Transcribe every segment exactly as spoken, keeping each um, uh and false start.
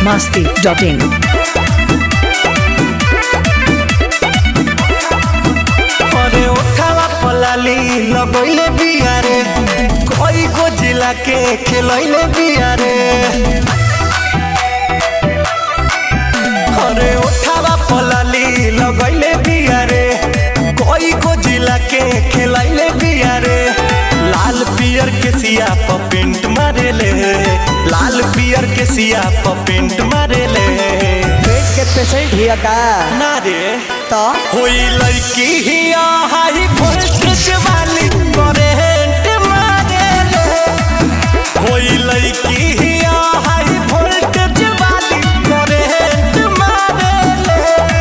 masti dot in. अरे उठावा पलाली लगैले बियारे कोई को जिला के खेलैले बियारे। अरे उठावा पलाली लगैले बियारे कोई को जिला के खेलैले बियारे। लाल पियर के सिया प पेंट मारेले, लाल पियर के सिया प पेंट मारेले। पेट के पेशेंट हिया का ना रे तो होई लड़की हिया हाई वोल्टेज वाली करेंट मारेले। होई लड़की हिया हाई वोल्टेज वाली करेंट मारेले।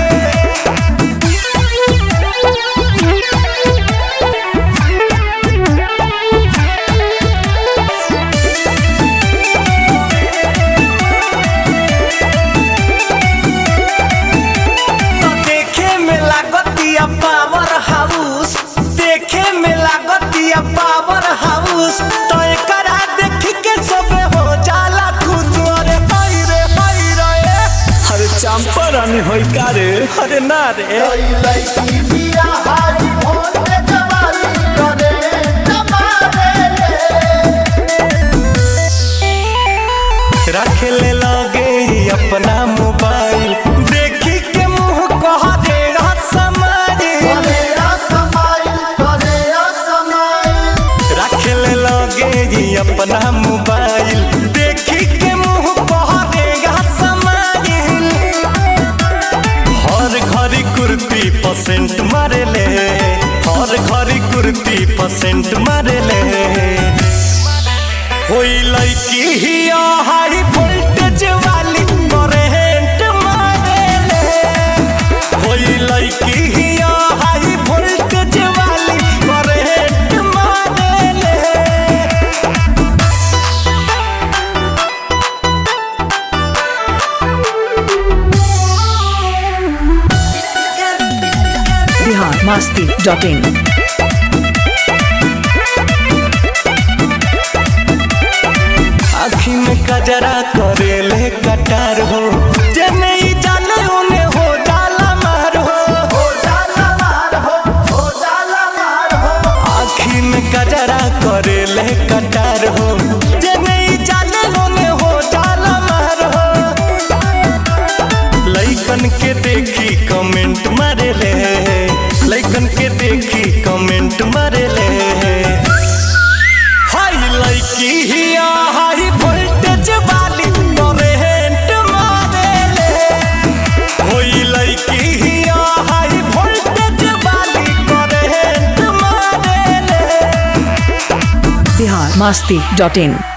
देखे में लागतिया पावर हाउस, देखे में लागतिया पावर हाउस। तो एकरा देख के सबे हो जाला खुश। अरे हाय रे हाय रे अरे चंपरानी होई का रे। अरे ना रे रखे ले लगे अपना मोबाइल देखी के मुंह कह दे समारी। रखे ले लगे अपना मोबाइल देखी के मुंह कह देगा समारी। हर घड़ी कुर्ती परसेंट मारे ले, हर घड़ी कुर्ती परसेंट मारे ले। होई लड़की हिया हाई वोल्टेज वाली करेंट मारेले। होई लड़की हिया हाई वोल्टेज वाली करेंट मारेले। Bihar masti dot in. आँखी में कजरा करेले कटार हो, जने ही जाने उन्हें हो जाला मार हो। आँखी में कजरा करेले कटार हो, जने ही जाने उन्हें हो जाला मार हो। लइकन के देखी कमेंट मारेले, लइकन के देखी कमेंट मारेले। हाय लड़की हिया हाई वोल्टेज वाली करेंट मारेले। होई लड़की हिया हाई वोल्टेज वाली करेंट मारेले। Bihar masti dot in.